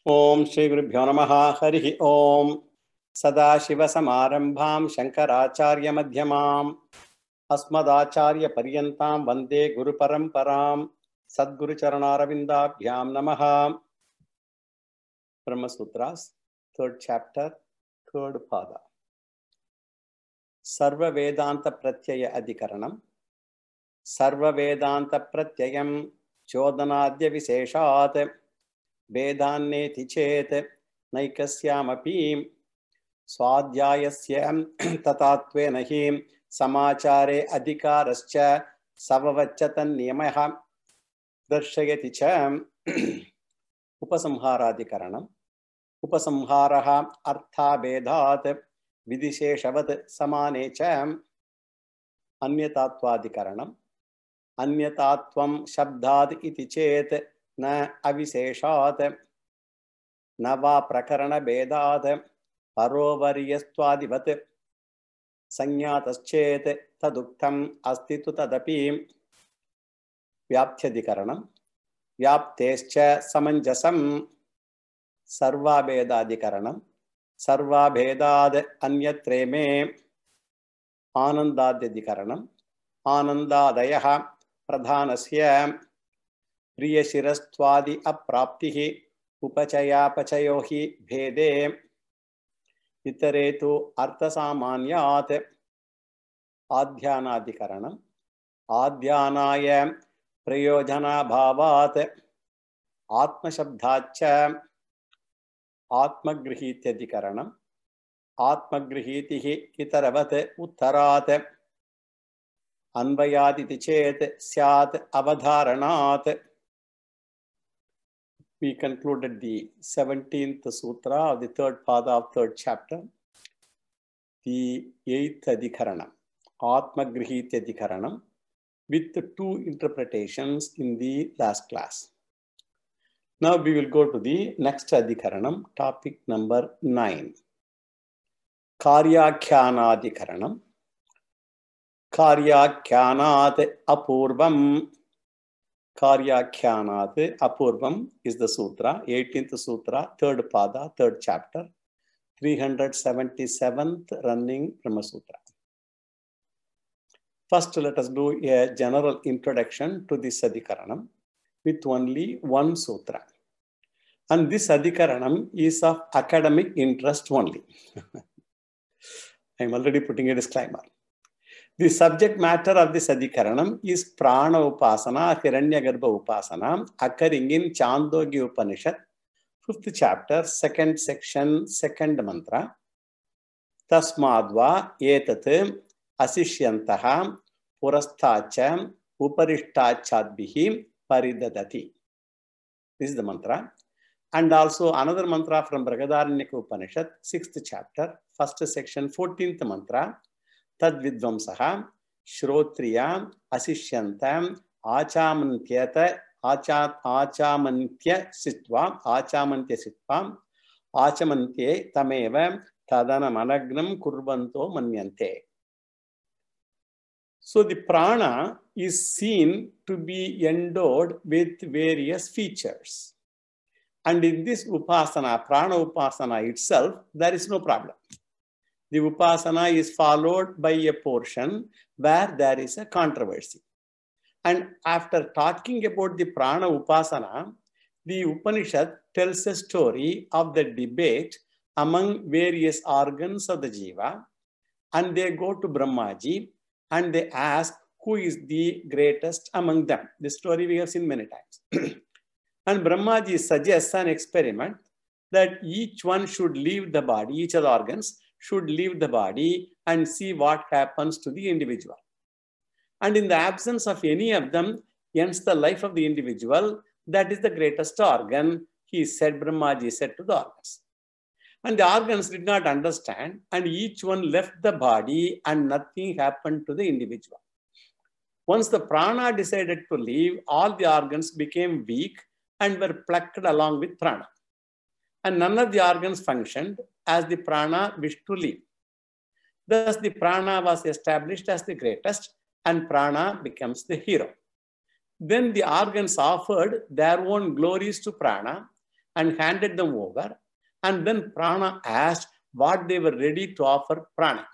ओम श्री गुरुभ्यो नमः। हरि ओम। सदाशिवसमारंभां शंकराचार्य मध्यमाम् अस्मदाचार्य पर्यन्तां वन्दे गुरुपरम्परां। सद्गुरुचरणारविन्दाभ्यां नमः। ब्रह्मसूत्रास्, 3rd chapter, 3rd pada. सर्व वेदांत प्रत्यय अधिकरणम्। सर्व वेदांत प्रत्ययं चोदनाद्य विशेषात् वेदान्नेति चेत् नैकस्यामपि स्वाध्यायस्य तथात्वेन हि समाचारे अधिकारश्च सववच्च तन्नियमः दर्शयति च। उपसंहाराधिकरणम्। उपसंहारः अर्थाभेदात् विधिशेषवत् समाने च। अन्यतात्वाधिकरणम्। अन्यतात्वं शब्दाद् इति चेत् न अविशेषात् न वा प्रकरणभेदात् परोवर्यस्त्वादिवत् संज्ञातश्चेत् तदुक्तम् अस्ति तु तदपि। व्याप्त्यधिकरणम्। व्याप्तेश्च समञ्जसम्। सर्वाभेदाधिकरणम्। सर्वाभेदाद् अन्यत्रेमे। आनन्दाद्यधिकरणम्। आनन्दादयः प्रधानस्य प्रियशिरस्त्वादि अप्राप्तिः उपचयापचयो हि भेदे इतरे तु अर्थसामान्यात्। आध्यानाधिकरणम्। आध्यानाय प्रयोजनाभावात् आत्मशब्दाच्च। आत्मगृहीत्यधिकरणम्। आत्मगृहीतिः इतरवत् उत्तरात् अन्वयादिति चेत् स्यात् अवधारणात्। We concluded the 17th sutra of the 3rd pada of 3rd chapter. The 8th adhikaranam, Atmagrihitya adhikaranam, with 2 interpretations in the last class. Now we will go to the next adhikaranam, topic number 9. Karyakyanadhikaranam. Karyakyanat apurvam. Karyakyanat apurvam is the sutra, 18th sutra, 3rd pada, 3rd chapter, 377th running Brahma Sutra. First, let us do a general introduction to this adhikaranam with only one sutra. And this adhikaranam is of academic interest only. I am already putting a disclaimer. The subject matter of this adhikaranam is prana upasana, hiranyagarbha upasana, occurring in Chandogya Upanishad, 5th chapter, 2nd section, 2nd mantra. Tasmadva etat asishyantaha purasthacha uparishthachadbihi paridadati. This is the mantra. And also another mantra from Brihadaranyaka Upanishad, 6th chapter, 1st section, 14th mantra. Tad vidvamsaha shrotriya asishyantam achamantya sitva achamantye tameva tadanamanagnam kurvanto manyante. So the prana is seen to be endowed with various features. And in this upasana, prana upasana itself, there is no problem. The upasana is followed by a portion where there is a controversy. And after talking about the prana upasana, the Upanishad tells a story of the debate among various organs of the jiva. And they go to Brahmaji and they ask who is the greatest among them. This story we have seen many times. And Brahmaji suggests an experiment that each one should leave the body, each of the organs should leave the body and see what happens to the individual. And in the absence of any of them, ends the life of the individual, that is the greatest organ, he said, Brahmaji said to the organs. And the organs did not understand, and each one left the body and nothing happened to the individual. Once the prana decided to leave, all the organs became weak and were plucked along with prana. And none of the organs functioned as the prana wished to leave. Thus, the prana was established as the greatest and prana becomes the hero. Then the organs offered their own glories to prana and handed them over. And then Prana asked what they were ready to offer Prana.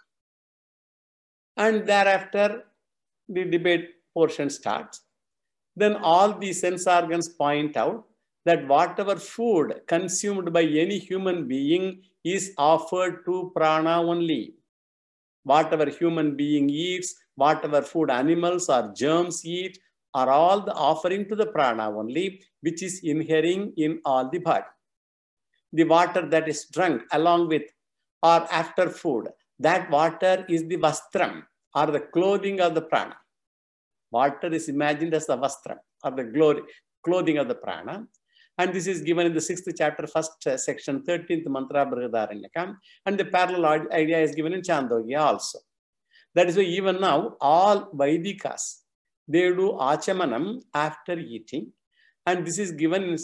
And thereafter, the debate portion starts. Then all the sense organs point out that whatever food consumed by any human being is offered to Prana only. Whatever human being eats, whatever food animals or germs eat, are all the offering to the Prana only, which is inhering in all the body. The water that is drunk along with or after food, that water is the vastram or the clothing of the Prana. Water is imagined as the vastram or the clothing of the Prana. And this is given in the 6th chapter, 1st section, 13th mantra, Brihadaranyaka. And the parallel idea is given in Chandogya also. That is why even now, all Vaidikas, they do achamanam after eating. And this is given in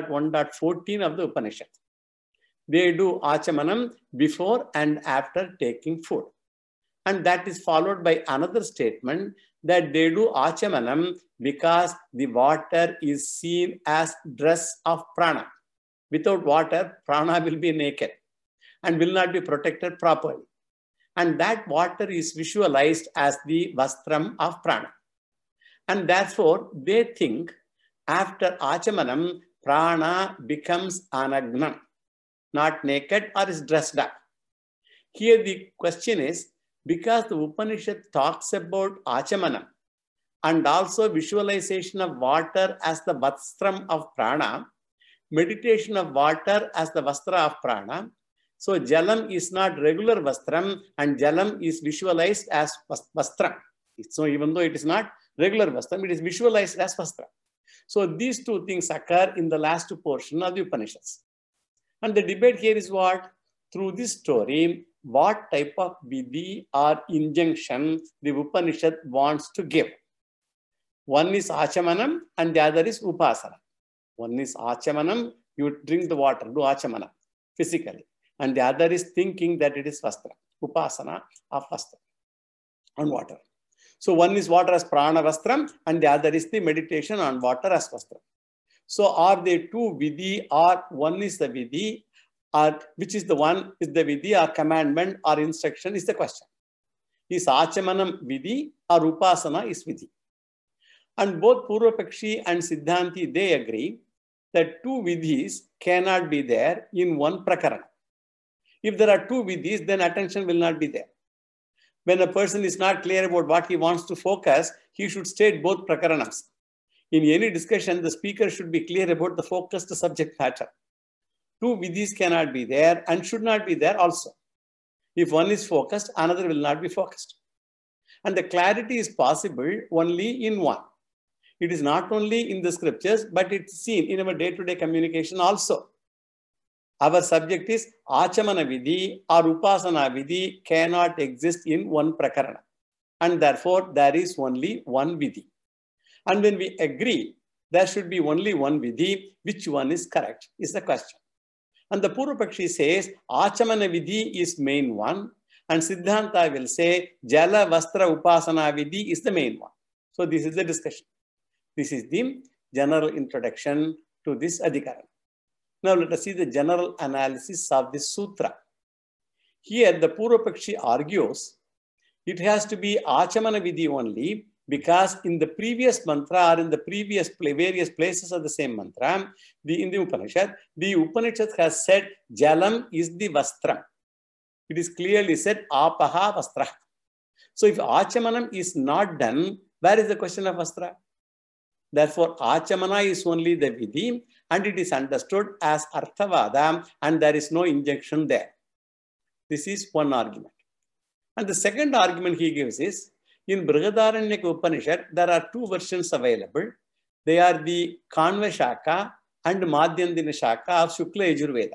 6.1.14 of the Upanishad. They do achamanam before and after taking food. And that is followed by another statement that they do achamanam because the water is seen as dress of prana. Without water, prana will be naked and will not be protected properly. And that water is visualized as the vastram of prana. And therefore, they think after achamanam, prana becomes anagnam, not naked or is dressed up. Here the question is, because the Upanishad talks about achamanam and also visualization of water as the vastram of prana, meditation of water as the vastra of prana. So jalam is not regular vastram and jalam is visualized as vastram. So even though it is not regular vastram, it is visualized as vastram. So these two things occur in the last portion of the Upanishads. And the debate here is what? Through this story, what type of vidhi or injunction the Upanishad wants to give. One is achamanam and the other is upasana. One is achamanam, you drink the water, do achamanam physically. And the other is thinking that it is vastra, upasana of vastra on water. So one is water as prana vastram and the other is the meditation on water as vastram. So are they two vidhi or one is the vidhi? Or which is the one is the vidhi or commandment or instruction is the question. Is achamanam vidhi or upasana is vidhi? And both Purvapakshi and Siddhanti, they agree that two vidhis cannot be there in one prakarana. If there are two vidhis, then attention will not be there. When a person is not clear about what he wants to focus, he should state both prakaranams. In any discussion, the speaker should be clear about the focused subject matter. Two vidhis cannot be there and should not be there also. If one is focused, another will not be focused. And the clarity is possible only in one. It is not only in the scriptures, but it's seen in our day-to-day communication also. Our subject is achamana vidhi or upasana vidhi cannot exist in one prakarana. And therefore, there is only one vidhi. And when we agree, there should be only one vidhi, which one is correct, is the question. And the Purvapakshi says, achamana vidhi is main one, and Siddhanta will say, jala vastra upasana vidhi is the main one. So this is the discussion. This is the general introduction to this adhikaran. Now let us see the general analysis of this sutra. Here the Purvapakshi argues, it has to be achamana vidhi only, because in the previous mantra or in the previous various places of the same mantra, in the Upanishad has said jalam is the vastram. It is clearly said apaha vastra. So if achamanam is not done, where is the question of vastra? Therefore, achamana is only the vidhi and it is understood as arthavada and there is no injunction there. This is one argument. And the second argument he gives is, in Brihadaranyaka Upanishad, there are two versions available. They are the Kanva Shaka and Madhyandina Shaka of Shukla Yajurveda.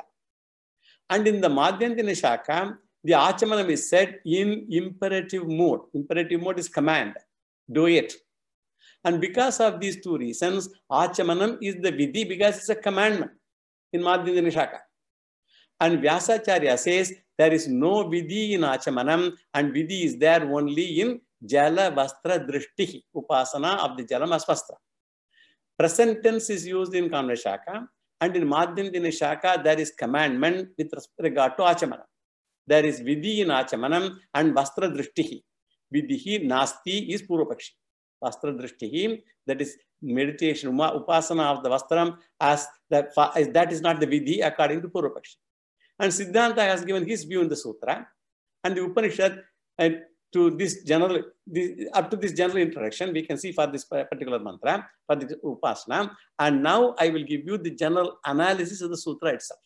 And in the Madhyandina Shaka, the Achamanam is said in imperative mode. Imperative mode is command. Do it. And because of these two reasons, Achamanam is the vidhi because it's a commandment in Madhyandina Shaka. And Vyasacharya says there is no vidhi in Achamanam and vidhi is there only in Jala Vastra Drishtihi, upasana of the Jalam as Vastra. Present tense is used in Kanva Shaka And in Madhyandina Shaka, there is commandment with regard to Achamana. There is Vidhi in Achamanam and Vastra Drishtihi. Vidhi Nasti is Purupakshi. Vastra Drishtihi, that is meditation, Upasana of the Vastram, as that is not the Vidhi according to Purupakshi. And Siddhanta has given his view in the Sutra. And the Upanishad, to this general, up to this general introduction, we can see for this particular mantra, for the Upasana. And now I will give you the general analysis of the Sutra itself.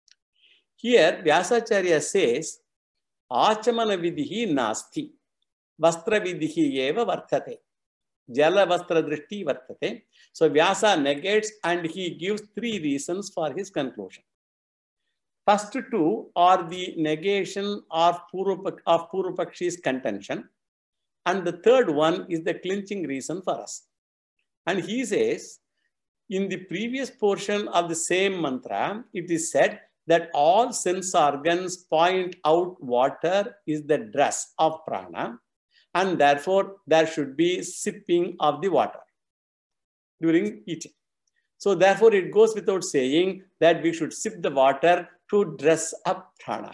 Here, Vyasacharya says, Achamana vidhi nasti, vastra vidhi eva vartate, jala vastra drishti vartate. So Vyasa negates and he gives three reasons for his conclusion. First two are the negation of Purupakshi's contention. And the third one is the clinching reason for us. And he says, in the previous portion of the same mantra, it is said that all sense organs point out water is the dress of prana, and therefore there should be sipping of the water during eating. So therefore it goes without saying that we should sip the water to dress up prana.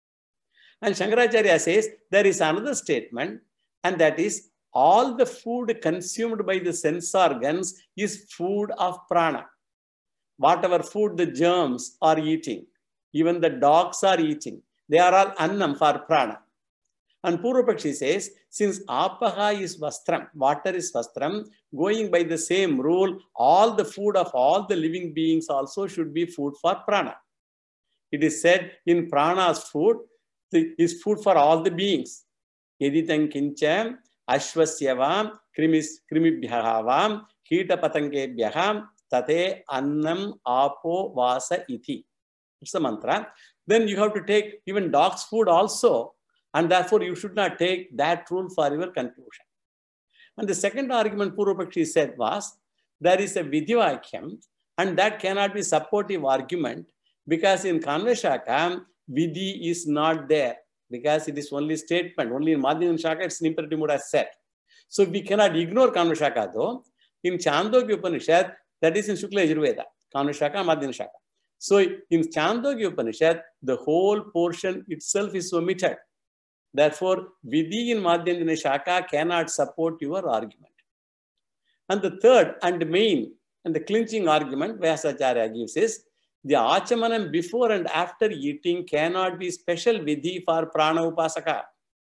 And Shankaracharya says there is another statement, and that is all the food consumed by the sense organs is food of prana. Whatever food the germs are eating, even the dogs are eating, they are all annam for prana. And Purupakshi says, since apaha is vastram, water is vastram, going by the same rule, all the food of all the living beings also should be food for prana. It is said in prana's food is food for all the beings. Yeditam kincham ashvasyavam krimibhyavam kita patangebhyaham tate annam apo vasa iti. It's a mantra. Then you have to take even dog's food also, and therefore you should not take that rule for your conclusion. And the second argument Purupakshi said was, there is a Vidhivakyam, and that cannot be supportive argument, because in Kanvashaka, Vidhi is not there, because it is only statement. Only in Madhyandina Shaka, it's an imperative mood as said. So we cannot ignore Kanvashaka though. In Chandogya Upanishad, that is in Shukla Yajurveda, Kanvashaka, Madhyandina Shaka. So in Chandogya Upanishad, the whole portion itself is omitted. Therefore, Vidhi in Madhyandina Shaka cannot support your argument. And the third and main and the clinching argument Vyasacharya gives is, the Achamanam before and after eating cannot be special Vidhi for Prana Upasaka.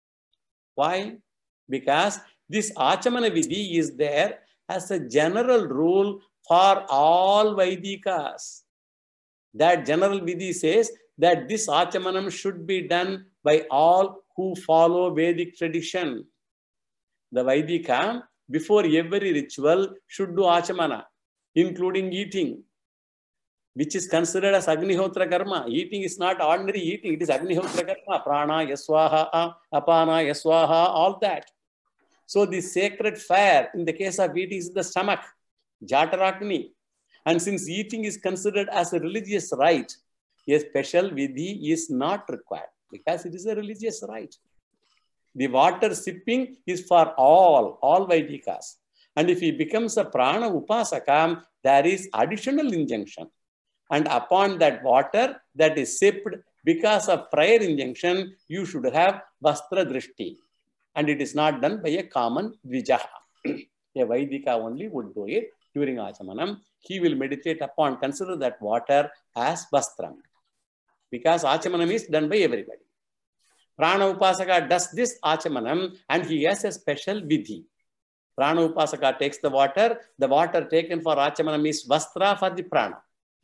Why? Because this Achamana Vidhi is there as a general rule for all Vaidikas. That general Vidhi says that this Achamanam should be done by all who follow Vedic tradition. The Vaidika, before every ritual, should do Achamana, including eating, which is considered as Agnihotra Karma. Eating is not ordinary eating, it is Agnihotra Karma. Prana, Yaswaha, Apana, Yaswaha, all that. So the sacred fire in the case of eating is the stomach, Jatarakni. And since eating is considered as a religious rite, a special Vidhi is not required, because it is a religious rite. The water sipping is for all Vaidikas. And if he becomes a Prana Upasaka, there is additional injunction. And upon that water that is sipped, because of prior injunction, you should have Vastra Drishti. And it is not done by a common Dvijaha. A Vaidika only would do it during Achamanam. He will meditate upon, consider that water as Vastram. Because Achamanam is done by everybody. Prana Upasaka does this Achamanam and he has a special Vidhi. Prana Upasaka takes the water taken for Achamanam is Vastra for the Prana.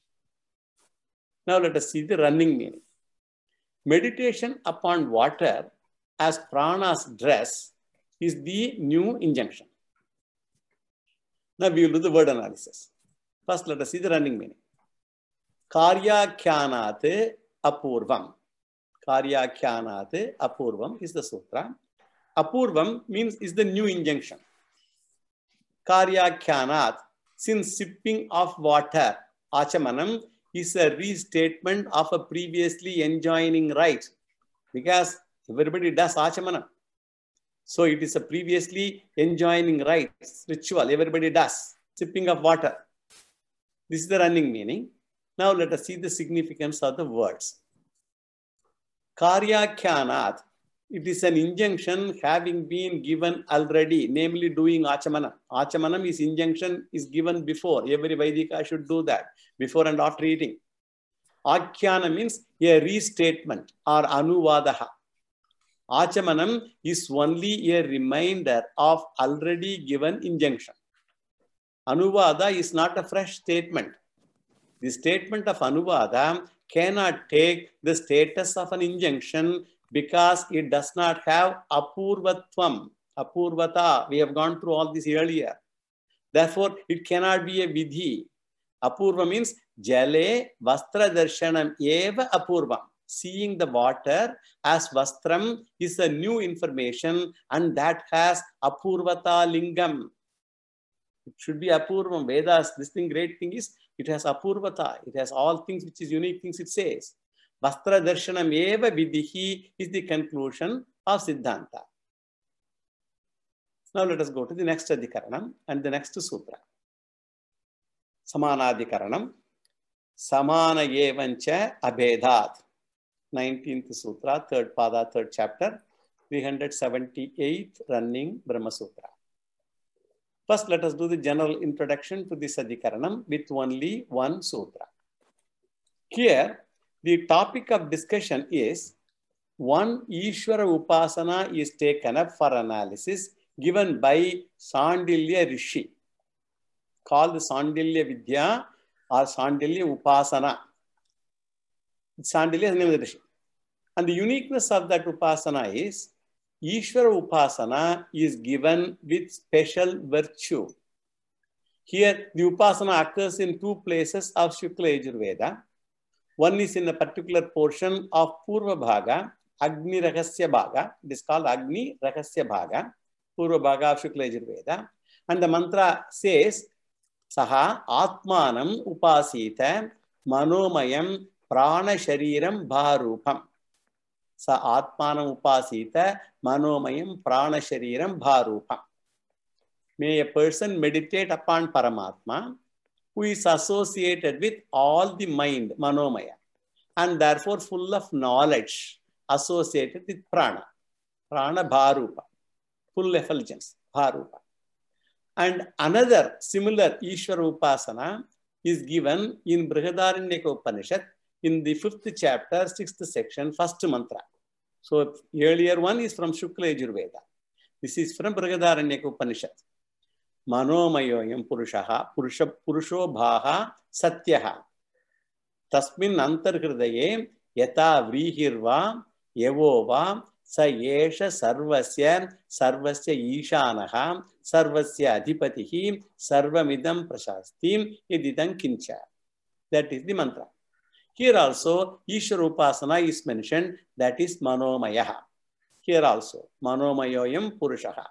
Now let us see the running meaning. Meditation upon water as Prana's dress is the new injunction. Now we will do the word analysis. First let us see the running meaning. Karyakyanat apurvam. Karyakyanat apurvam is the sutra. Apurvam means is the new injunction. Karyakyanat, since sipping of water, Achamanam, is a restatement of a previously enjoining rite, because everybody does Achamanam. So it is a previously enjoining rite, ritual, everybody does, sipping of water. This is the running meaning. Now let us see the significance of the words. Karyakyanat, it is an injunction having been given already, namely doing achamanam. Achamanam is injunction is given before. Every Vaidika should do that, before and after eating. Akhyana means a restatement or anuvadaha. Achamanam is only a reminder of already given injunction. Anuvada is not a fresh statement. The statement of Anuvada cannot take the status of an injunction because it does not have apurvatvam, apurvata. We have gone through all this earlier. Therefore, it cannot be a vidhi. Apurva means jale vastra darshanam eva apurvam. Seeing the water as vastram is a new information, and that has apurvata lingam. It should be apurvam. Vedas, this thing, great thing is, it has apurvata. It has all things which is unique things it says. Vastra darshanam eva vidhi is the conclusion of Siddhanta. Now let us go to the next adhikaranam and the next sutra. Samanadhikaranam. Samana evancha abhedat. 19th sutra, 3rd pada, 3rd chapter, 378th running Brahma Sutra. First, let us do the general introduction to this adhikaranam with only one sutra. Here, the topic of discussion is one Ishvara Upasana is taken up for analysis given by Sandilya Rishi, called Sandilya Vidya or Sandilya Upasana. Sandilya is the name of the Rishi. And the uniqueness of that Upasana is Ishvara Upasana is given with special virtue. Here, the Upasana occurs in two places of Shukla Yajurveda. One is in a particular portion of Purva Bhaga, Agni Rahasya Bhaga. It is called Agni Rahasya Bhaga, Purva Bhaga of Shukla Yajurveda. And the mantra says, Saha Atmanam Upasita Manomayam Prana Shariram Bharupam. Sa Atmanam Upasita Manomayam Prana Shariram Bharupam. May a person meditate upon Paramatma who is associated with all the mind, Manomaya, and therefore full of knowledge associated with Prana. Prana Bharupa, full effulgence, Bharupa. And another similar Ishvara Upasana is given in Brihadaranyaka Upanishad in the 5th chapter, 6th section, 1st mantra. So earlier one is from Shukla Yajurveda. This is from Brihadaranyaka Upanishad. Manomayoyam Purushaha, Purusho Bhaha Satyaha. Tasmin Antarhridaye Yata Vrihirva Yevova Sa Yesha Sarvasya Ishanaha Sarvasya Adhipatihi Sarvamidam Prashastim Ididam Kincha. That is the mantra. Here also Ishvara Upasana is mentioned, that is Manomayaha. Here also Manomayoyam Purushaha.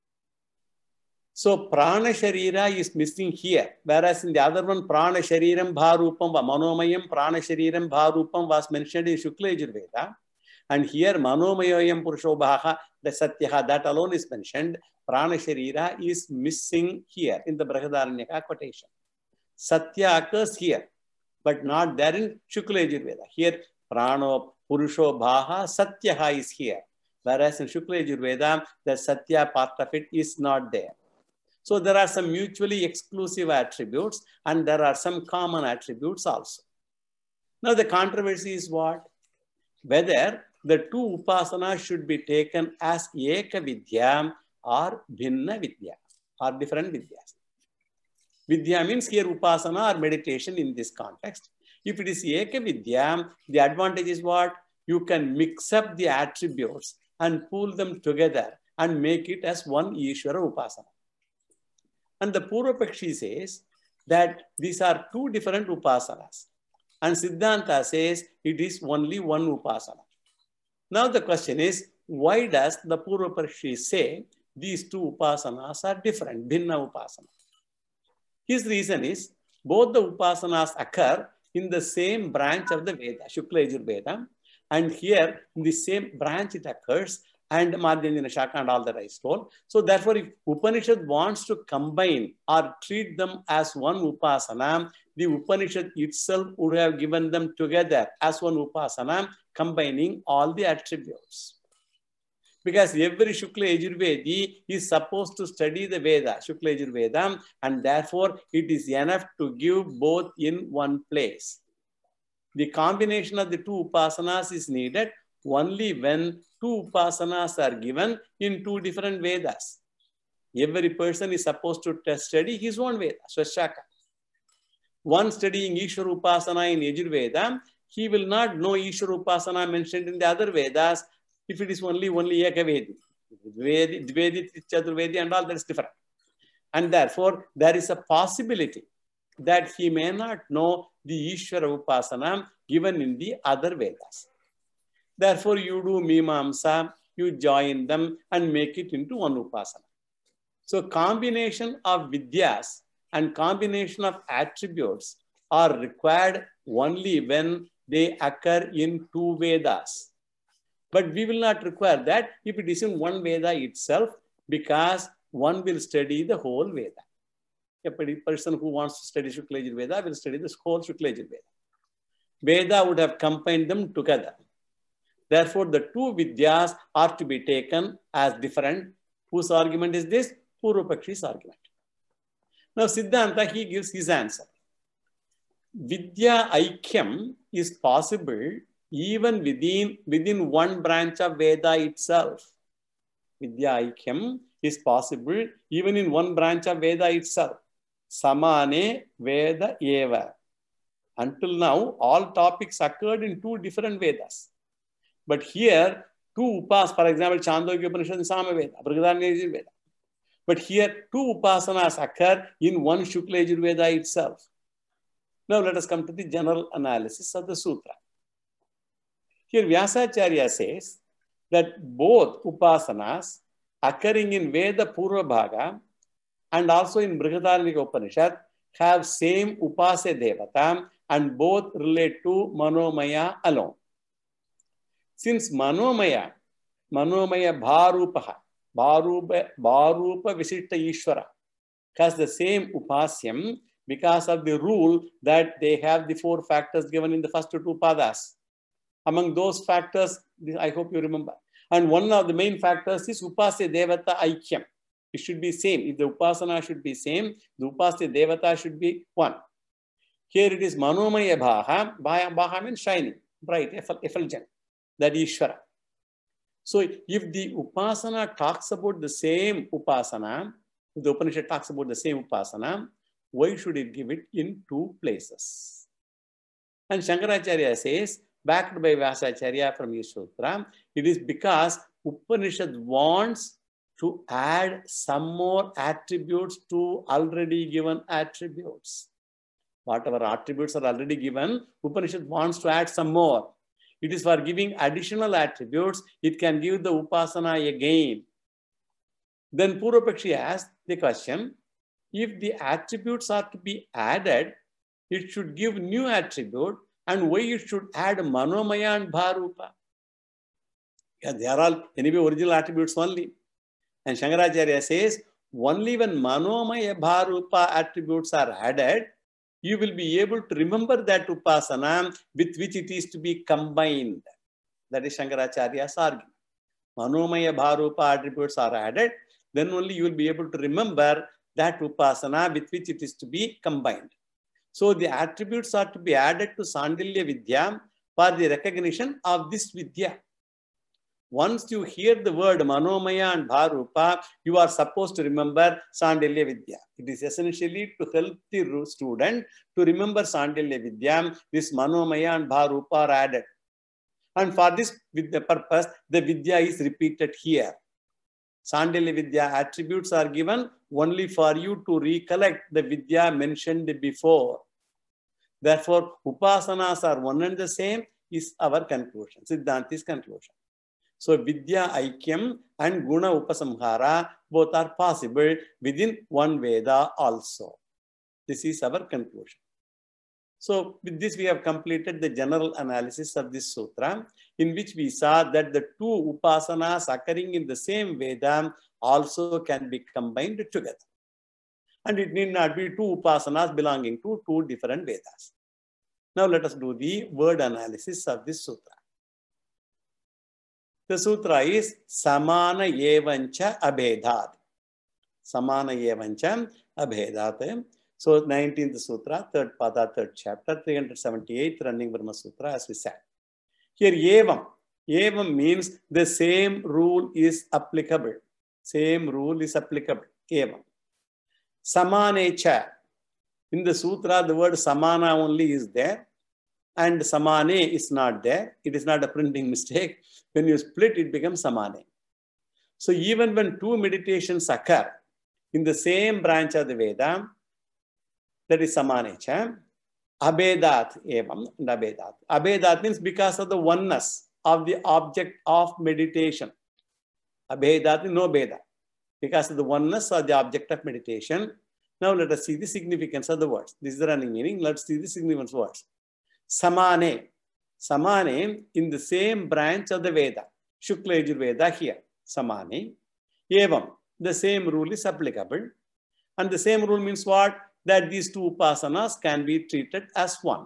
So Prana Sharira is missing here, whereas in the other one Prana Shariram Bharupam, Manomayam Prana Shariram Bharupam was mentioned in Shukla Yajurveda. And here Manomayoyam Purushobhaha, the Satyaha, that alone is mentioned. Prana Sharira is missing here in the Brihadaranyaka quotation. Satya occurs here, but not there in Shukla Yajurveda. Here Prano Purushobhaha Satyaha is here, whereas in Shukla Yajurveda the Satya part of it is not there. So there are some mutually exclusive attributes and there are some common attributes also. Now the controversy is what? Whether the two upasanas should be taken as Eka Vidya or Bhinna Vidya or different Vidyas. Vidya means here upasana or meditation in this context. If it is Eka Vidya, the advantage is what? You can mix up the attributes and pull them together and make it as one Ishvara Upasana. And the Purvapakshi says that these are two different upasanas. And Siddhanta says it is only one upasana. Now the question is, why does the Purvapakshi say these two upasanas are different, Bhinna Upasana? His reason is, both the upasanas occur in the same branch of the Veda, Shukla Yajurveda, and here in the same branch it occurs, and Madhyandina Shaka and all that I told. So therefore, if Upanishad wants to combine or treat them as one upasana, the Upanishad itself would have given them together as one upasana, combining all the attributes. Because every Shukla Yajurvedi is supposed to study the Veda, Shukla Yajurveda, and therefore it is enough to give both in one place. The combination of the two upasanas is needed only when two upasanas are given in two different Vedas. Every person is supposed to study his own Veda, Swashaka. One studying Ishvara Upasana in Yajurveda, he will not know Ishvara Upasana mentioned in the other Vedas if it is only Ekavedi. Dvedi, Chaturvedi and all that is different. And therefore, there is a possibility that he may not know the Ishvara Upasana given in the other Vedas. Therefore, you do Mimamsa, you join them and make it into one Upasana. So, combination of Vidyas and combination of attributes are required only when they occur in two Vedas. But we will not require that if it is in one Veda itself, because one will study the whole Veda. A person who wants to study Shukla Yajurveda will study this whole Shukla Yajurveda. Veda would have combined them together. Therefore, the two Vidyas are to be taken as different. Whose argument is this? Purvapakshi's argument. Now, Siddhanta, he gives his answer. Vidya Aikyam is possible even within one branch of Veda itself. Vidya Aikyam is possible even in one branch of Veda itself. Samane Veda Eva. Until now, all topics occurred in two different Vedas. But here, two Upas, for example, Chandogya Upanishad and Samaveda, Brihadaranyaka Yajurveda. But here, two Upasanas occur in one Shukla Yajurveda itself. Now, let us come to the general analysis of the Sutra. Here, Vyasacharya says that both Upasanas occurring in Veda Purva Bhaga and also in Brihadaranyaka Upanishad have same Upasya Devata and both relate to Manomaya alone. Since Manomaya Bharupaha, Bharupa Visishta Ishvara has the same Upasyam because of the rule that they have the four factors given in the first two padas. Among those factors, I hope you remember. And one of the main factors is Upasya Devata Aikyam. It should be same. If the Upasana should be same, the Upasya Devata should be one. Here it is Manomaya Bhaha. Bhaha means shining, bright, effulgent. That is Ishvara. So if the Upasana talks about the same Upasana, if the Upanishad talks about the same Upasana, why should it give it in two places? And Shankaracharya says, backed by Vyasacharya from his Sutra, it is because Upanishad wants to add some more attributes to already given attributes. Whatever attributes are already given, Upanishad wants to add some more. It is for giving additional attributes. It can give the Upasana again. Then Purvapakshi asks the question, if the attributes are to be added, it should give new attribute, and why it should add Manomaya and Bharupa? Yeah, they are all anyway original attributes only. And Shankaracharya says, only when Manomaya Bharupa attributes are added, you will be able to remember that Upasana with which it is to be combined. That is Shankaracharya's argument. Manomaya Bharupa attributes are added, then only you will be able to remember that Upasana with which it is to be combined. So the attributes are to be added to Sandilya Vidya for the recognition of this Vidya. Once you hear the word Manomaya and Bharupa, you are supposed to remember Sandilya Vidya. It is essentially to help the student to remember Sandilya Vidya. This Manomaya and Bharupa are added. And for this purpose, the Vidya is repeated here. Sandilya Vidya attributes are given only for you to recollect the Vidya mentioned before. Therefore, Upasanas are one and the same is our conclusion, Siddhanti's conclusion. So, Vidya Aikyam and Guna Upasamhara both are possible within one Veda also. This is our conclusion. So, with this we have completed the general analysis of this sutra, in which we saw that the two Upasanas occurring in the same Veda also can be combined together. And it need not be two upasanas belonging to two different Vedas. Now let us do the word analysis of this sutra. The sutra is Samana Evancha Abhedat. Samana Evancha Abhedat. So 19th sutra, third pada, third chapter, 378th running Brahma Sutra, as we said. Here Evam. Evam means the same rule is applicable. Same rule is applicable. Evam. Samanecha. In the sutra, the word samana only is there. And samane is not there. It is not a printing mistake. When you split, it becomes samane. So even when two meditations occur in the same branch of the Veda, that is samanecha, abhedat evam and abhedat. Abhedat means because of the oneness of the object of meditation. Abhedat is no bheda. Because of the oneness of the object of meditation. Now let us see the significance of the words. This is the running meaning. Let's see the significance of words. Samane. Samane in the same branch of the Veda. Shukla Yajurveda here. Samane. Evam. The same rule is applicable. And the same rule means what? That these two upasanas can be treated as one.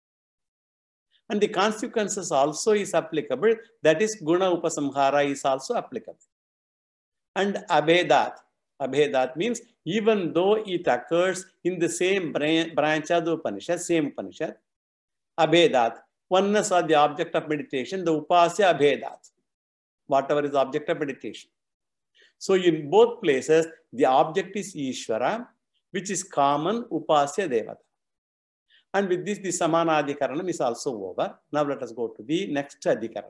And the consequences also is applicable. That is Guna Upasamhara is also applicable. And Abhedat. Abhedat means even though it occurs in the same branch of the Upanishad, same Upanishad, Abhedat, oneness of the object of meditation, the upasya abhedat, whatever is the object of meditation. So in both places, the object is Ishvara, which is common upasya devata. And with this, the samana adhikaranam is also over. Now let us go to the next adhikaranam.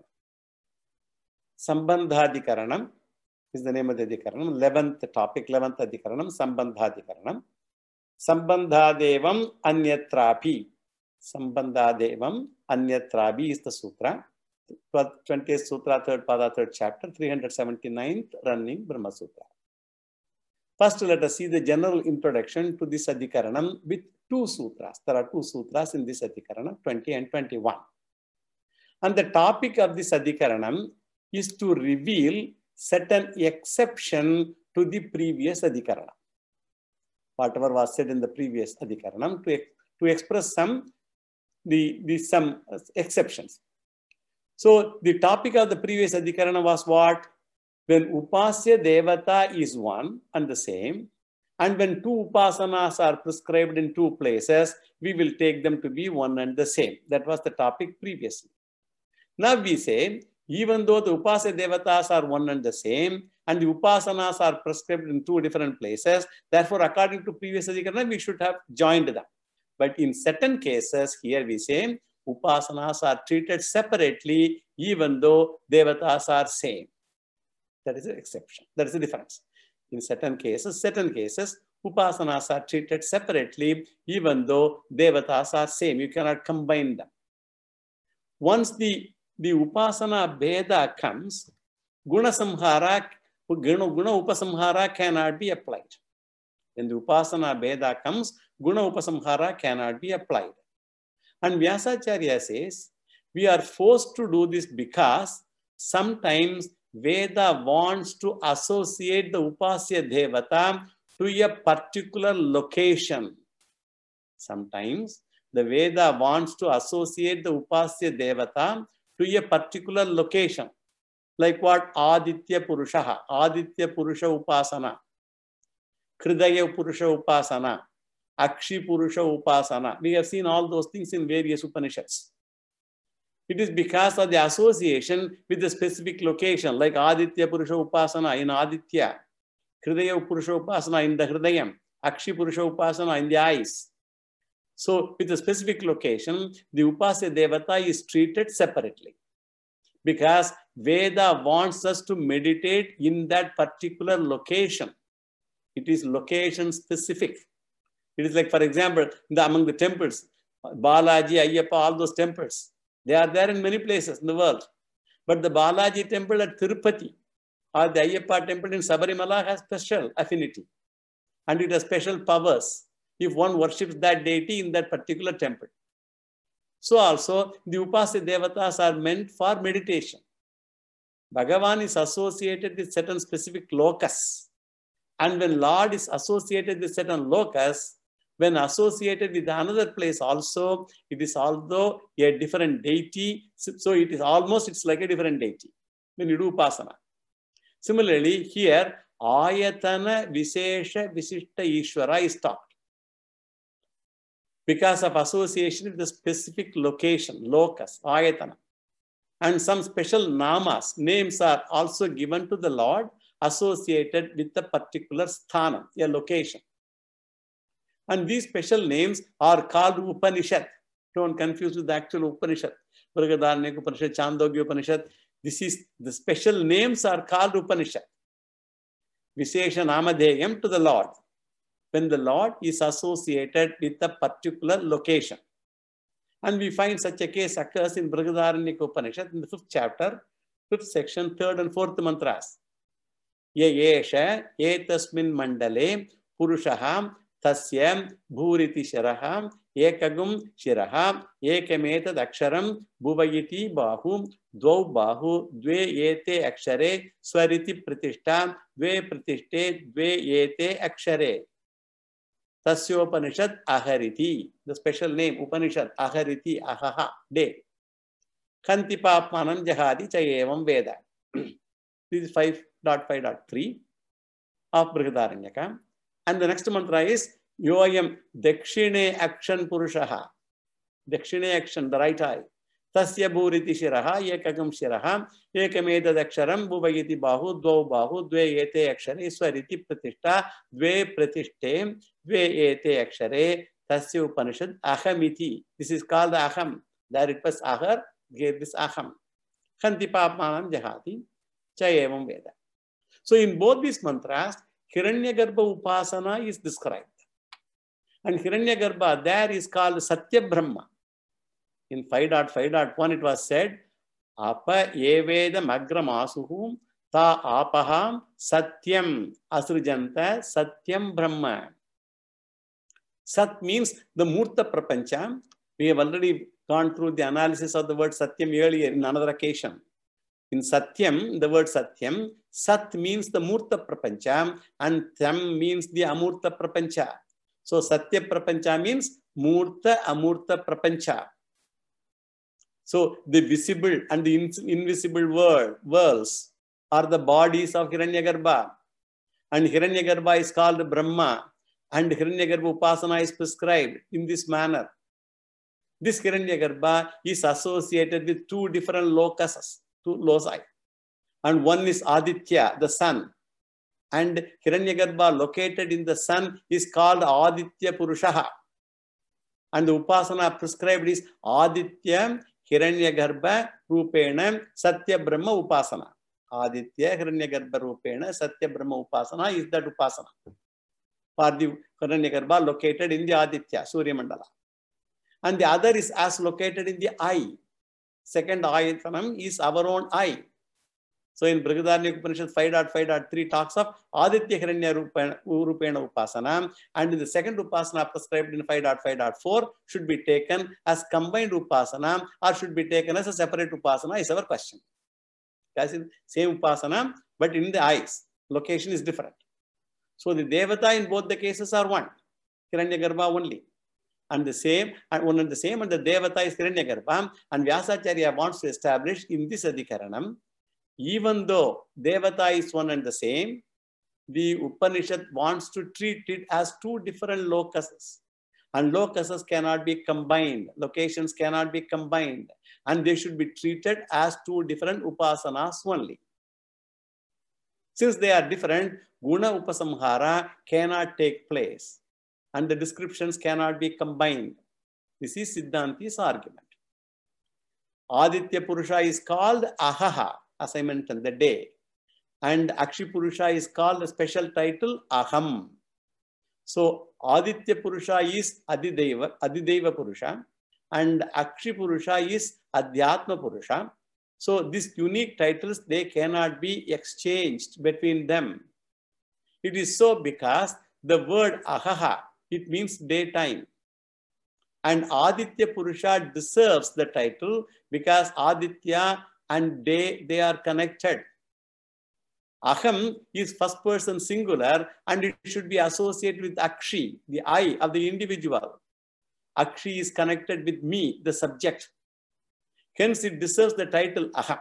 Sambandhadhikaranam is the name of the adhikaranam. 11th topic, 11th adhikaranam, Sambandhadhikaranam. Sambandhadevam anyatrapi. Sambandhadevam anyatrabi is the sutra. 20th sutra, third pada, third chapter, 379th running Brahma Sutra. First, let us see the general introduction to this adhikaranam with two sutras. There are two sutras in this adhikaranam, 20 and 21. And the topic of this adhikaranam is to reveal certain exception to the previous adhikaranam. Whatever was said in the previous adhikaranam, to express some exceptions. So the topic of the previous adhikaranam was what? When upasya devata is one and the same, and when two upasanas are prescribed in two places, we will take them to be one and the same. That was the topic previously. Now we say, even though the upasya devatas are one and the same, and the upasanas are prescribed in two different places, therefore, according to previous adhikaranam, we should have joined them. But in certain cases, here we say, upasanas are treated separately, even though devatas are same. That is an exception. That is the difference. In certain cases, upasanas are treated separately, even though devatas are same. You cannot combine them. Once the upasana bheda comes, guna upasamhara cannot be applied. When the upasana bheda comes, guna upasamhara cannot be applied. And Vyasacharya says, we are forced to do this because sometimes Veda wants to associate the upasya devata to a particular location. Sometimes the Veda wants to associate the upasya devata to a particular location. Like what? Aditya Purusha Upasana, Hridaya Purusha Upasana, Akshi Purusha Upasana. We have seen all those things in various Upanishads. It is because of the association with the specific location, like Aditya Purusha Upasana in Aditya, Hridaya Purusha Upasana in the Hridayam, Akshi Purusha Upasana in the eyes. So with a specific location, the upasya devata is treated separately. Because Veda wants us to meditate in that particular location. It is location specific. It is like, for example, among the temples, Balaji, Ayyappa, all those temples, they are there in many places in the world. But the Balaji temple at Tirupati or the Ayyappa temple in Sabarimala has special affinity. And it has special powers if one worships that deity in that particular temple. So also, the upasya devatas are meant for meditation. Bhagavan is associated with certain specific locus. And when Lord is associated with certain locus, when associated with another place also, it is although a different deity. So it is almost, it's like a different deity when you do upasana. Similarly, here, Ayatana Vishesha Visishta Ishvara is taught because of association with the specific location, locus, Ayatana. And some special namas, names are also given to the Lord associated with a particular sthanam, a location. And these special names are called Upanishad. Don't confuse with the actual Upanishad. Brihadaranyaka Upanishad, Chandogya Upanishad. This is, the special names are called Upanishad. Vishesha Namadheyam to the Lord. When the Lord is associated with a particular location. And we find such a case occurs in Brihadaranyaka Upanishad in the 5th chapter, 5th section, 3rd and 4th mantras. Ye yesha etasmin mandale purushaham tasyam bhuriti shiraham ekagum shiraham ekametad aksharam bhuvayiti bahu dvau bahu dve ete akshare swariti pratishta dve pratishte dve ete akshare. Tasyopanishad Ahariti, the special name Upanishad Ahariti Ahaha, day. Kantipapmanam Jahadi Chayevam Veda. This is 5.5.3 of Brihadaranyaka. And the next mantra is Yoyam Dakshine Akshan Purushaha. Dakshine action, the right eye. Tasya Bhuriti Shiraha, Ekagam Shiraha, Ekameda Daksharam, Bhuvayiti Bahu, Dvau Bahu, Dve Ete Akshare, Swariti Pratishta, Dve Pratishte, Dve Ete Akshare, Tasya Upanishad, Ahamiti. This is called the Aham. There it was Ahar, gave this Aham. Kantipapmanam Jahati, Chayevam Veda. So in both these mantras, Hiranyagarbha Upasana is described. And Hiranyagarbha there is called Satya Brahma. In 5.5.1 it was said, Apa eveda magram asuhum ta apaham satyam asrujanta satyam brahma. Sat means the Murta Prapancha. We have already gone through the analysis of the word Satyam earlier in another occasion. In Satyam, the word Satyam, Sat means the Murta Prapancha and Tyam means the Amurta Prapancha. So Satya Prapancha means Murta Amurta Prapancha. So the visible and the invisible worlds are the bodies of Hiranyagarbha. And Hiranyagarbha is called Brahma. And Hiranyagarbha Upasana is prescribed in this manner. This Hiranyagarbha is associated with two different locuses, two loci. And one is Aditya, the sun. And Hiranyagarbha located in the sun is called Aditya Purushaha. And the Upasana prescribed is Aditya Hiranyagarbha Rupena Satya Brahma Upasana. Aditya Hiranyagarbha Rupena Satya Brahma Upasana is that Upasana. For the Hiranyagarbha located in the Aditya, Surya Mandala. And the other is as located in the eye. Second Ayatanam is our own eye. So in Brihadaranyaka Upanishad 5.5.3 talks of Aditya Hiranya Rupena Upasana, and in the second Upasana prescribed in 5.5.4 should be taken as combined Upasana or should be taken as a separate Upasana is our question. As in same Upasana, but in the eyes, location is different. So the Devata in both the cases are one, Hiranyagarbha only. And the same, and one and the same, and the Devata is Hiranyagarbha, and Vyasacharya wants to establish in this Adhikaranam, even though Devata is one and the same, the Upanishad wants to treat it as two different locuses. And locuses cannot be combined. Locations cannot be combined. And they should be treated as two different Upasanas only. Since they are different, Guna Upasamhara cannot take place. And the descriptions cannot be combined. This is Siddhanti's argument. Aditya Purusha is called Ahaha, as I mentioned, the day. And Akshi Purusha is called the special title Aham. So Aditya Purusha is Adideva Purusha, and Akshi Purusha is Adhyatma Purusha. So these unique titles, they cannot be exchanged between them. It is so because the word Ahaha, it means daytime. And Aditya Purusha deserves the title because Aditya and day, they are connected. Aham is first person singular and it should be associated with Akshi, the I of the individual. Akshi is connected with me, the subject. Hence, it deserves the title Aham.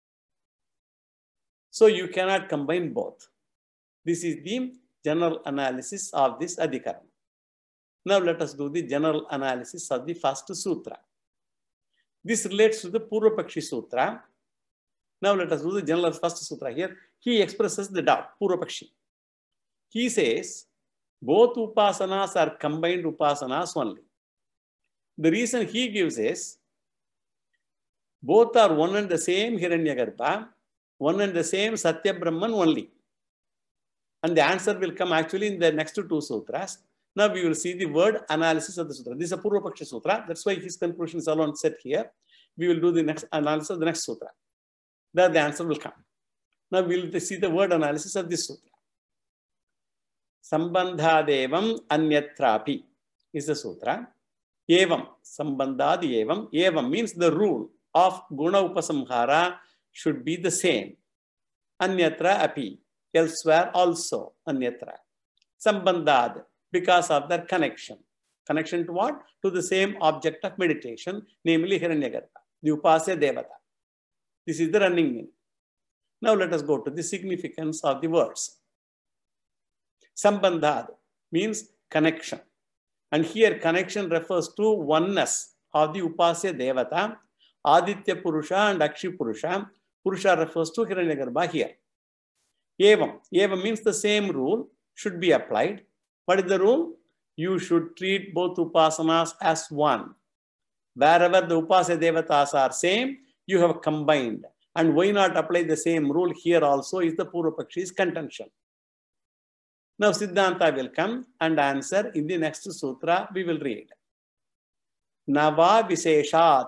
So you cannot combine both. This is the general analysis of this Adhikaram. Now let us do the general analysis of the first sutra. This relates to the Purvapakshi Sutra. Now let us do the general first sutra here. He expresses the doubt, Purvapakshi. He says, both upasanas are combined upasanas only. The reason he gives is, both are one and the same Hiranyagarbha, one and the same Satya Brahman only. And the answer will come actually in the next two sutras. Now we will see the word analysis of the sutra. This is a Purvapakshi Sutra. That's why his conclusion is alone set here. We will do the next analysis of the next sutra. There the answer will come. Now we will see the word analysis of this sutra. Sambandhadevam anyatrapi is the sutra. Evam, sambandhadi evam. Evam means the rule of guna upasamhara should be the same. Anyatra api, elsewhere also. Anyatra. Sambandhad, because of their connection. Connection to what? To the same object of meditation, namely Hiranyagarbha, the Upasya Devata. This is the running meaning. Now let us go to the significance of the words. Sambandhad means connection. And here connection refers to oneness of the Upasya Devata, Aditya Purusha and Akshi Purusha. Purusha refers to Hiranyagarbha here. Evam. Evam means the same rule should be applied. What is the rule? You should treat both upasanas as one. Wherever the Upasya Devatas are same, you have combined. And why not apply the same rule here also is the Purvapakshi's contention. Now Siddhanta will come and answer in the next sutra we will read. Nava Viseshat.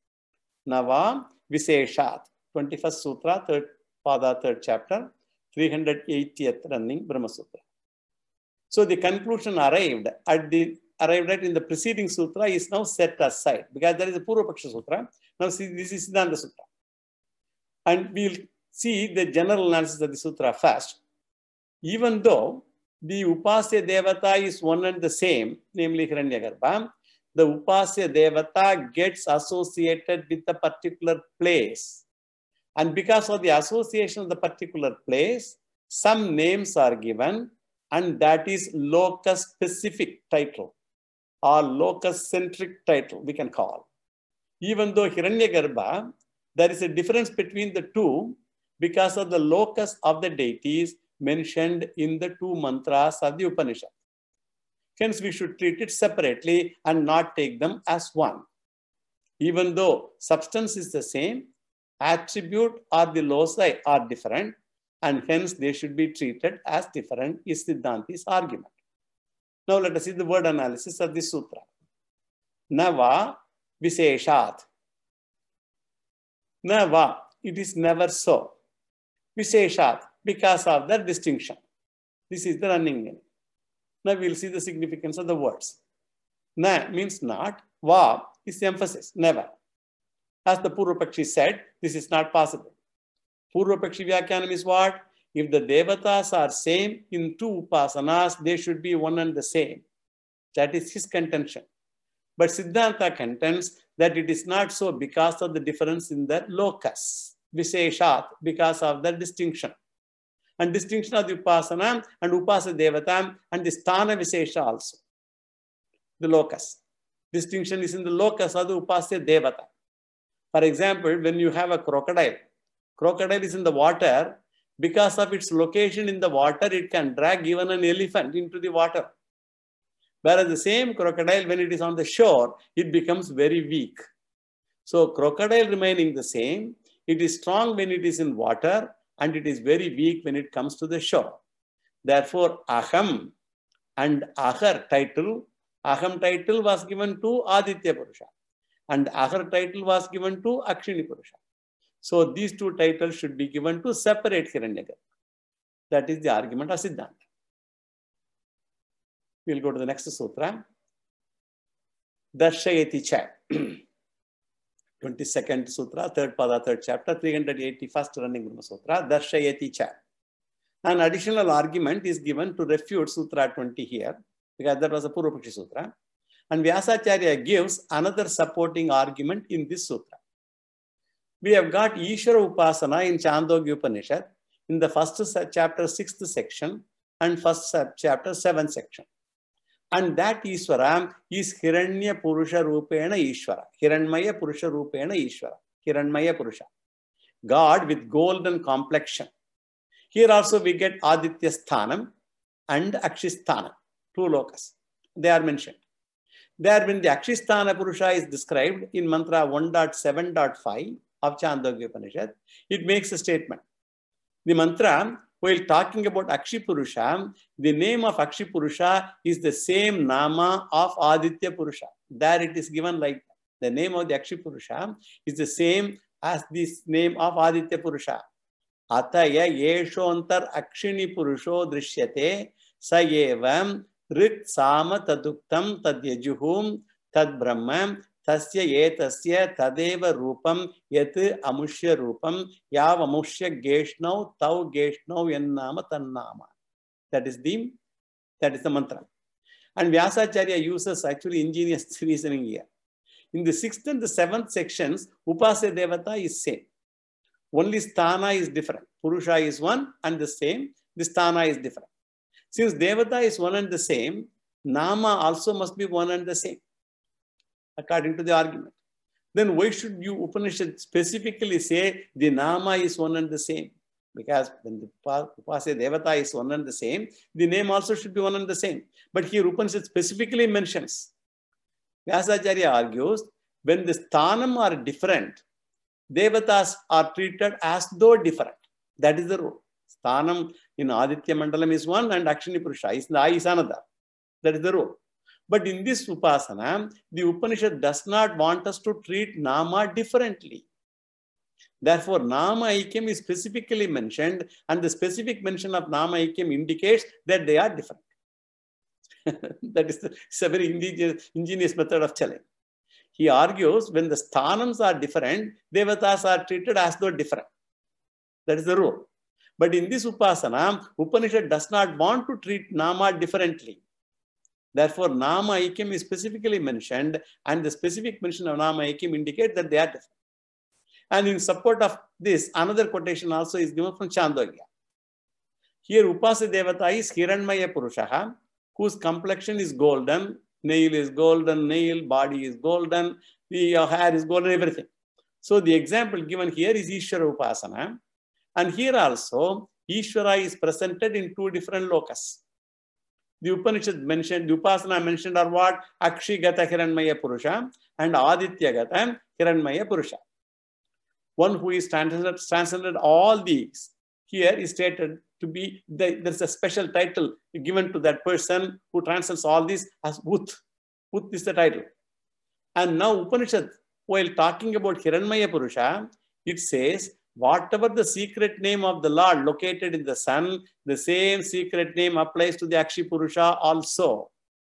Nava Viseshat. 21st Sutra, 3rd Pada, 3rd chapter, 380th running Brahma Sutra. So the conclusion arrived at in the preceding sutra is now set aside because there is a Purvapaksha Sutra. Now see, this is Siddhanta Sutra. And we'll see the general analysis of the sutra first. Even though the Upasya Devata is one and the same, namely Hiranyagarbha, the Upasya Devata gets associated with a particular place. And because of the association of the particular place, some names are given, and that is locus-specific title or locus-centric title we can call. Even though Hiranyagarbha, there is a difference between the two because of the locus of the deities mentioned in the two mantras of the Upanishad. Hence, we should treat it separately and not take them as one. Even though substance is the same, attribute or the loci are different, and hence they should be treated as different is Siddhanti's argument. Now let us see the word analysis of this sutra. Nava Viseshat. Nava, it is never so. Viseshat, because of the distinction. This is the running meaning. Now we will see the significance of the words. Na means not. Va is emphasis, never. As the Purvapakshi said, this is not possible. Purvapakshi Vyakyanam is what? If the Devatas are same in two upasanas, they should be one and the same. That is his contention. But Siddhanta contends that it is not so because of the difference in the locus, Viseshat, because of the distinction. And distinction of the Upasana and Upasa Devata and the Sthana Visesha also. The locus. Distinction is in the locus of the Upasya Devata. For example, when you have a crocodile, crocodile is in the water. Because of its location in the water, it can drag even an elephant into the water. Whereas the same crocodile, when it is on the shore, it becomes very weak. So crocodile remaining the same, it is strong when it is in water and it is very weak when it comes to the shore. Therefore, Aham and Ahar title, Aham title was given to Aditya Purusha and Ahar title was given to Akshini Purusha. So these two titles should be given to separate Hiranyagarbha. That is the argument of Siddhanta. We'll go to the next sutra. Darshayati cha. 22nd sutra, 3rd pada, 3rd chapter, 381st running Brahma Sutra. Darshayati cha. An additional argument is given to refute Sutra 20 here, because that was a Purva-Pakshi Sutra. And Vyasacharya gives another supporting argument in this sutra. We have got Ishvara Upasana in Chandogya Upanishad in the first chapter, 6th section, and first chapter, 7th section. And that Ishvara is Hiranya Purusha Rupena Ishvara. Hiranmaya Purusha Rupena Ishvara. Hiranmaya Purusha. God with golden complexion. Here also we get Aditya Sthanam and Akshisthanam, two lokas. They are mentioned. There, when the Akshisthana Purusha is described in mantra 1.7.5 of Chandogya Upanishad, it makes a statement. The mantra, while talking about Akshi Purusha, the name of Akshi Purusha is the same nama of Aditya Purusha. There it is given like that. The name of the Akshi Purusha is the same as this name of Aditya Purusha. Ataya yeshontar akshini purusho drishyate sayevam rit sama taduktam tadyajuhum tad brahmam tasya etasya tadeva rupam yat amushya rupam yav amushya geshnau tav geshnau yannama tannama. That is the mantra. And Vyasacharya uses actually ingenious reasoning here. In the 6th and the 7th sections, Upasya Devata is same. Only sthana is different. Purusha is one and the same. The sthana is different. Since Devata is one and the same, Nama also must be one and the same, according to the argument. Then why should you Upanishad specifically say the Nama is one and the same? Because when the Upasya Devata is one and the same, the name also should be one and the same. But here Upanishad specifically mentions. Vyasacharya argues, when the sthanam are different, Devatas are treated as though different. That is the rule. Sthanam in Aditya Mandalam is one and Akshini Purusha is another. That is the rule. But in this Upasana, the Upanishad does not want us to treat Nama differently. Therefore, Nama Aikyam is specifically mentioned, and the specific mention of Nama Aikyam indicates that they are different. That is a very ingenious method of telling. He argues when the sthanams are different, Devatas are treated as though different. That is the rule. But in this Upasana, Upanishad does not want to treat Nama differently. Therefore, Nama Aikyam is specifically mentioned, and the specific mention of Nama Aikyam indicates that they are different. And in support of this, another quotation also is given from Chandogya. Here, Upasya Devata is Hiranmaya Purushaha, whose complexion is golden. Nail is golden, body is golden, the hair is golden, everything. So the example given here is Ishvara Upasana. And here also, Ishvara is presented in two different lokas. The Upanishad mentioned, the Upasana mentioned are what? Akshi Gata Hiranmaya Purusha and Aditya Gata Hiranmaya Purusha. One who is transcended all these. Here is stated to be, there's a special title given to that person who transcends all this as Ut. Ut is the title. And now Upanishad, while talking about Hiranmaya Purusha, it says, whatever the secret name of the Lord located in the sun, the same secret name applies to the Akshi Purusha also.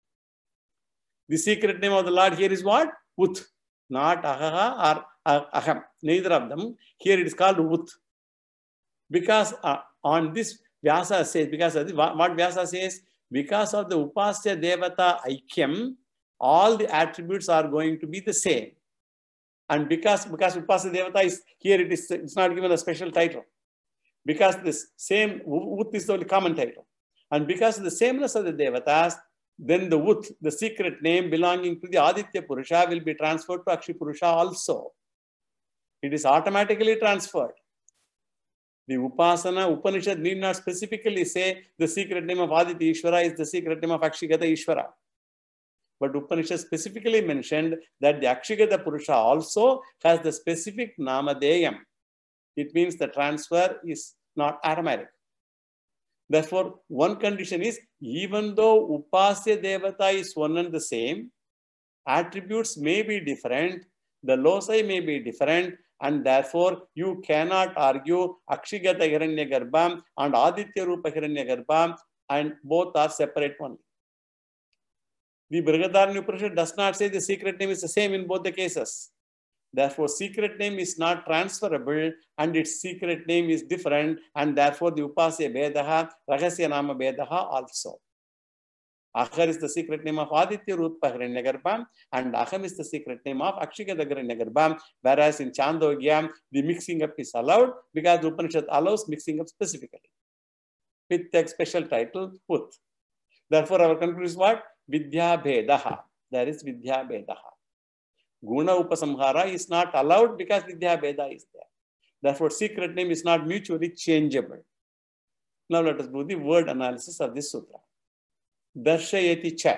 The secret name of the Lord here is what? Ut. Not Ahaha or Aham. Neither of them. Here it is called Ut. Because on this, Vyasa says, because of this, what Vyasa says, because of the Upasya Devata Aikyam, all the attributes are going to be the same. And because Upasya Devata is here, it's not given a special title. Because this same Ut is the only common title. And because of the sameness of the Devatas, then the Ut, the secret name belonging to the Aditya Purusha, will be transferred to Akshi Purusha also. It is automatically transferred. The Upasana, Upanishad need not specifically say the secret name of Aditya Ishvara is the secret name of Akshigata Ishvara. But Upanishad specifically mentioned that the Akshigata Purusha also has the specific Namadeyam. It means the transfer is not automatic. Therefore, one condition is, even though Upasya Devata is one and the same, attributes may be different, the loci may be different, and therefore you cannot argue Akshigata Hiranyagarbha and Aditya Rupa Hiranyagarbha, and both are separate only. The Brihadaranyaka Upanishad does not say the secret name is the same in both the cases. Therefore, secret name is not transferable and its secret name is different, and therefore the Upasya Bedaha, Rahasya Nama Bedaha also. Akhar is the secret name of Aditya Rupa Hiranyagarbha, and Aham is the secret name of Akshigada Hiranyagarbha, whereas in Chandogya, the mixing up is allowed because the Upanishad allows mixing up specifically with the special title Put. Therefore, our conclusion is what? Vidya Bedaha. There is Vidya Bedaha. Guna Upasamhara is not allowed because Vidya Beda is there. Therefore, secret name is not mutually changeable. Now let us do the word analysis of this sutra. Darshayati cha.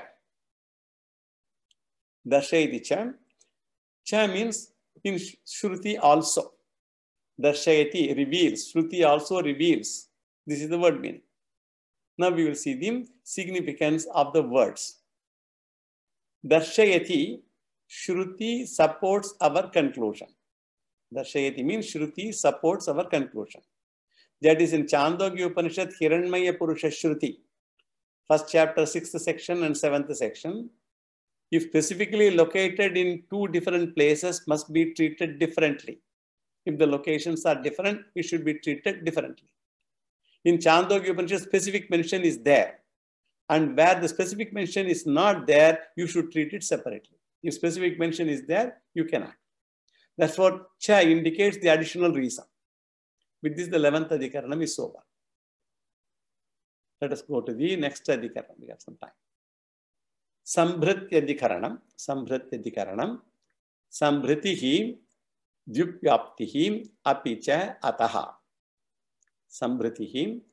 Darshayati cha. Cha means in Shruti also. Darshayati reveals. Shruti also reveals. This is the word meaning. Now we will see the significance of the words. Darshayati, Shruti supports our conclusion. Darshayati means Shruti supports our conclusion. That is in Chandogya Upanishad, Hiranmaya Purusha Shruti. First chapter, 6th section and 7th section. If specifically located in two different places, must be treated differently. If the locations are different, it should be treated differently. In Chandogya Upanishad, specific mention is there. And where the specific mention is not there, you should treat it separately. If specific mention is there, you cannot. Therefore, cha indicates the additional reason. With this, the 11th adhikaranam is over. Let us go to the next adhikaranam. We have some time. Sambhritya adhikaranam. Sambhritya adhikaranam. Sambhritihi dyupyaptihi apicha ataha. Sambhritihi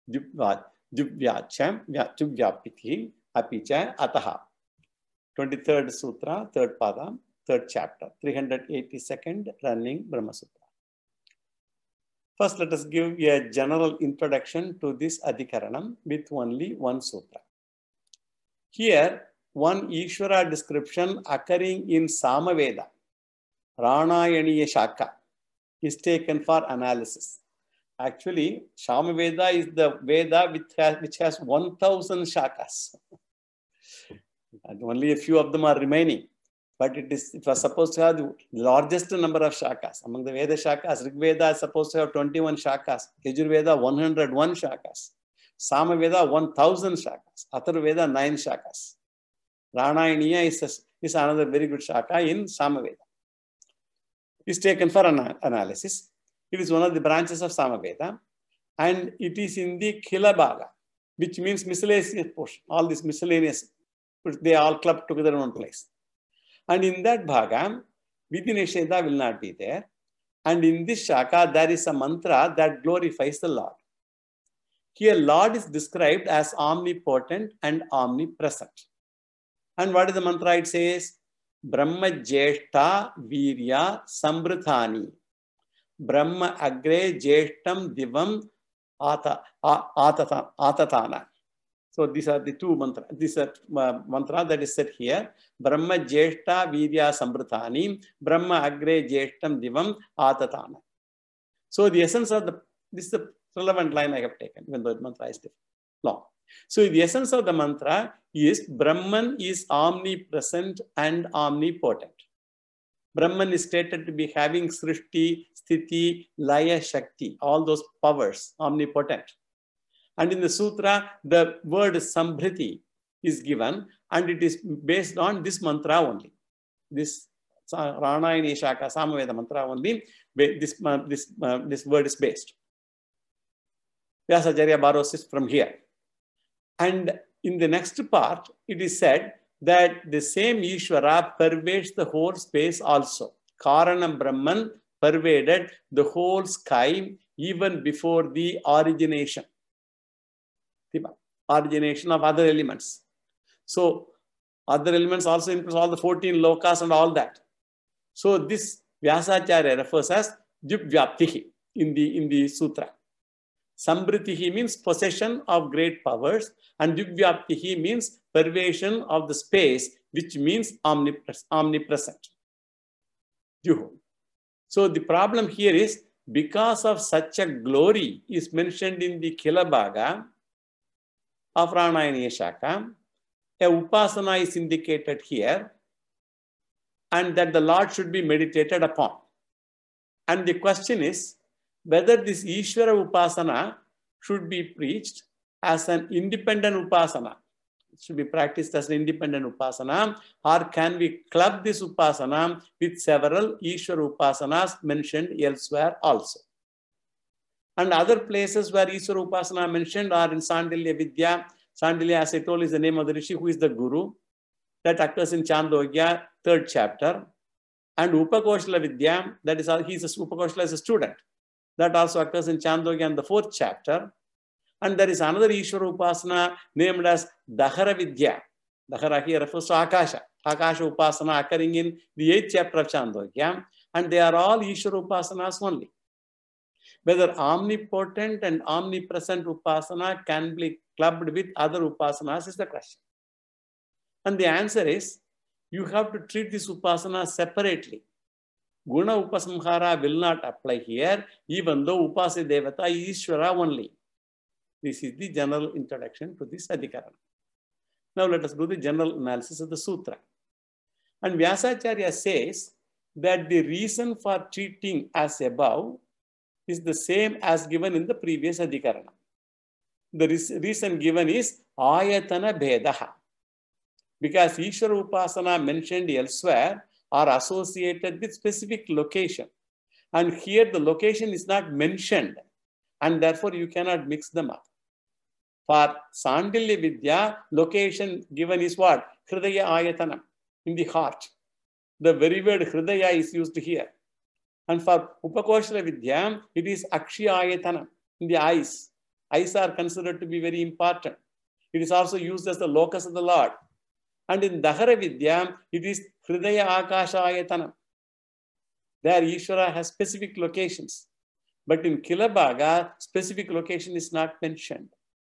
dyupyaptihi apicha ataha. 23rd Sutra, 3rd Pada, 3rd chapter, 382nd running Brahma Sutra. First, let us give a general introduction to this Adhikaranam with only one Sutra. Here, one Ishvara description occurring in Samaveda, Ranayaniya Shaka, is taken for analysis. Actually, Samaveda is the Veda which has 1,000 Shakas. And only a few of them are remaining. But it was supposed to have the largest number of Shakas. Among the Veda Shakas, Rig Veda is supposed to have 21 Shakas. Yajur Veda, 101 Shakas. Samaveda, 1,000 Shakas. Atharva Veda, 9 Shakas. Ranayaniya is another very good Shaka in Samaveda. It is taken for analysis. It is one of the branches of Samaveda. And it is in the Khilabhaga, which means miscellaneous portion. All this miscellaneous, they all clubbed together in one place. And in that bhaga, Vidhi-nisheda will not be there. And in this shaka, there is a mantra that glorifies the Lord. Here, Lord is described as omnipotent and omnipresent. And what is the mantra? It says, Brahma Jeshta Virya Sambrithani. Brahma Agre Jeshtam Divam Atatana. So these are the two mantras. This is mantra that is said here. Brahma Jeshta Virya Sambrithani. Brahma Agre Jeshtam Divam Atatana. So the essence of this is the relevant line I have taken, even though the mantra is different, long. So the essence of the mantra is Brahman is omnipresent and omnipotent. Brahman is stated to be having Srishti, Sthiti, Laya, Shakti, all those powers, omnipotent. And in the sutra, the word Sambhriti is given, and it is based on this mantra only. This Ranayani Shaka Samaveda mantra only, this word is based. Vyasacharya borrows it from here. And in the next part, it is said that the same Ishvara pervades the whole space also. Karanam Brahman pervaded the whole sky even before the origination. The origination of other elements. So, other elements also includes all the 14 lokas and all that. So, this Vyasacharya refers as Dyupvyaptihi in the sutra. Sambritihi means possession of great powers, and Dyupvyaptihi means pervasion of the space, which means omnipresent. So the problem here is, because of such a glory is mentioned in the Khilabhaga of Ranayaniya Shaka, a upasana is indicated here, and that the Lord should be meditated upon. And the question is whether this Ishvara Upasana should be preached as an independent Upasana. It should be practiced as an independent Upasana, or can we club this Upasana with several Ishvara Upasanas mentioned elsewhere also. And other places where Ishvara Upasana mentioned are in Sandilya Vidya. Sandilya, as I told, is the name of the Rishi who is the Guru. That occurs in Chandogya, 3rd chapter. And Upakoshala Vidya, that is, Upakoshala is a student. That also occurs in Chandogya in the 4th chapter. And there is another Ishvara Upasana named as Dahara Vidya. Dahara here refers to Akasha. Akasha Upasana occurring in the 8th chapter of Chandogya. And they are all Ishvara Upasanas only. Whether omnipotent and omnipresent Upasana can be clubbed with other Upasanas is the question. And the answer is, you have to treat this Upasana separately. Guna Upasamhara will not apply here, even though Upasya Devata is Ishvara only. This is the general introduction to this Adhikarana. Now let us do the general analysis of the Sutra. And Vyasacharya says that the reason for treating as above is the same as given in the previous Adhikarana. The reason given is Ayatana Bhedaha. Because Ishvara Upasana mentioned elsewhere are associated with specific location. And here the location is not mentioned. And therefore you cannot mix them up. For Sandilya Vidya, location given is what? Hridaya Ayatana, in the heart. The very word Hridaya is used here. And for Upakoshala Vidya, it is Akshya Ayatana, in the eyes. Eyes are considered to be very important. It is also used as the locus of the Lord. And in Dahara Vidya, it is Hridaya Akasha Ayatana. There Ishvara has specific locations. But in Kilabhaga, specific location is not mentioned.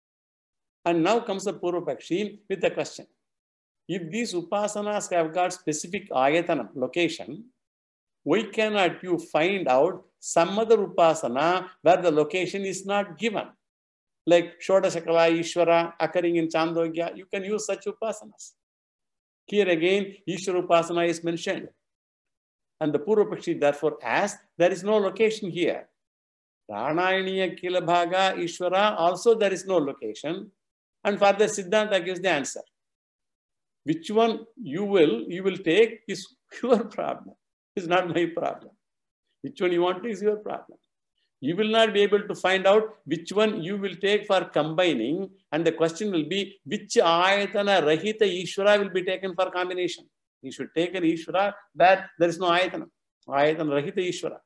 And now comes the Purvapakshi with the question. If these Upasanas have got specific Ayatana, location, why cannot you find out some other Upasana where the location is not given? Like Shodashakala Ishvara occurring in Chandogya, you can use such Upasanas. Here again, Ishvara Upasana is mentioned. And the Purvapakshi therefore asks, there is no location here. Ranayaniya Kilabhaga Ishvara, also there is no location. And further Siddhanta gives the answer. Which one you will take is your problem. It's not my problem. Which one you want to is your problem. You will not be able to find out which one you will take for combining, and the question will be which Ayatana Rahita Ishvara will be taken for combination. You should take an Ishvara that there is no Ayatana. Ayatana Rahita Ishvara.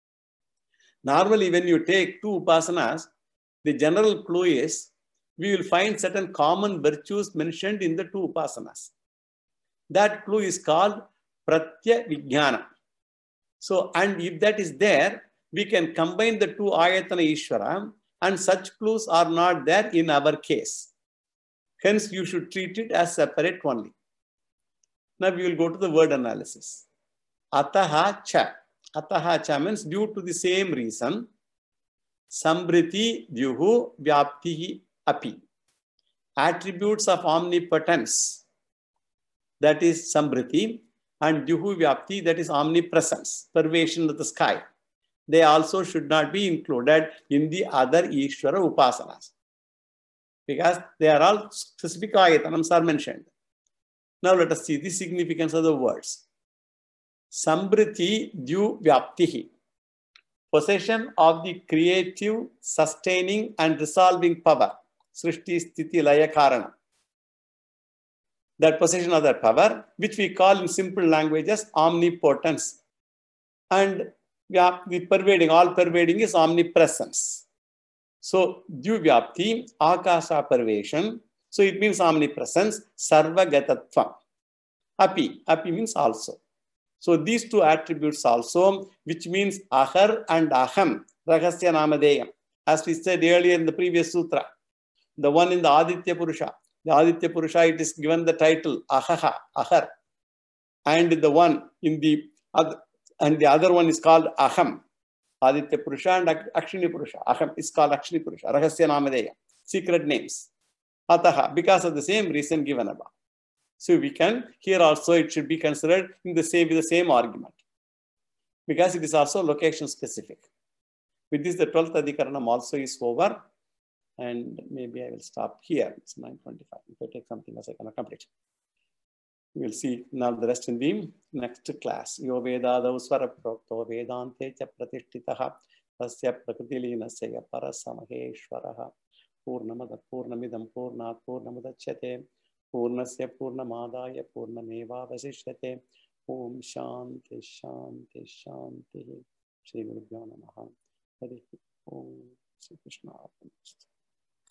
Normally, when you take two Upasanas, the general clue is we will find certain common virtues mentioned in the two Upasanas. That clue is called Pratya Vijnana. So, and if that is there, we can combine the two Ayatana Ishvara, and such clues are not there in our case. Hence, you should treat it as separate only. Now, we will go to the word analysis. Ataha cha. Ataha cha means due to the same reason. Sambriti dyuhu vyaptihi api. Attributes of omnipotence, that is Sambriti, and Dyuhu Vyapti, that is omnipresence, pervasion of the sky. They also should not be included in the other Ishvara Upasanas, because they are all specific Ayatanams are mentioned. Now let us see the significance of the words. Sambriti Dyu Vyaptihi, possession of the creative, sustaining and resolving power. Srishti Sthiti Laya Karana. That possession of that power, which we call in simple language as omnipotence. And the pervading, all pervading is omnipresence. So, Dyu-Vyapti, Akasha pervasion. So, it means omnipresence, Sarvagatatvam. Api, Api means also. So, these two attributes also, which means Ahar and Aham, Rahasya Namadeyam. As we said earlier in the previous sutra, the one in the Aditya Purusha. The Aditya Purusha, it is given the title Ahaha, Ahar. And the one in the other one is called Aham. Aditya Purusha and Akshini Purusha. Aham is called Akshini Purusha. Rahasya Namadeya. Secret names. Ataha, because of the same reason given above. So we can, here also it should be considered in the same, with the same argument, because it is also location specific. With this, the 12th Adhikaranam also is over. And maybe I will stop here. It's 9:25. If I take something else, I cannot complete. We will see now the rest in the next class. Yo Vedadav Swara Prokto Vedante Cha Pratishtitaha Tasya Prakritileenasya Parasamaheshwaraha Purnamada Purnamidam Purnat Purnamudachyate Purnasya Purnamadaya Purnameva Vasishyate Om Shanti Shanti Shanti Shri Guru Namaha Hari Om Shri Krishna Arpanamastu.